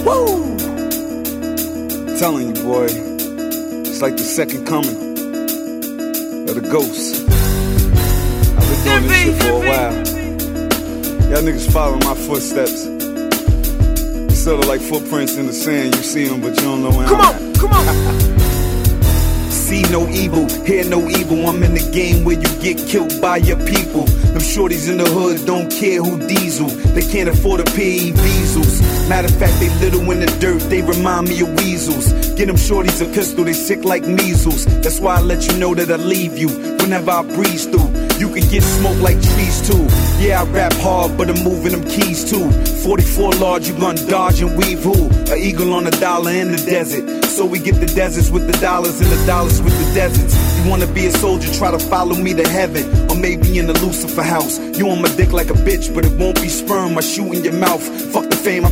Woo! Telling you, boy, it's like the second coming of the ghost. I've been doing this shit for a while. Y'all niggas following my footsteps. It's sort of like footprints in the sand. You see them, but you don't know where I'm at. Come on! See no evil, hear no evil. I'm in the game where you get killed by your people. Them shorties in the hood don't care who diesel. They can't afford to pay diesels. Matter of fact, they little in the dirt, they remind me of weasels. Get them shorties a pistol, they sick like measles. That's why I let you know that I leave you whenever I breeze through. You can get smoked like trees too. Yeah, I rap hard, but I'm moving them keys too. 44 large, you gon' dodge and weave who? A eagle on a dollar in the desert. So we get the deserts with the dollars and the dollars with the deserts. You wanna be a soldier, try to follow me to heaven. Or maybe in the Lucifer house. You on my dick like a bitch, but it won't be sperm. I shoot in your mouth. Fuck the fame, I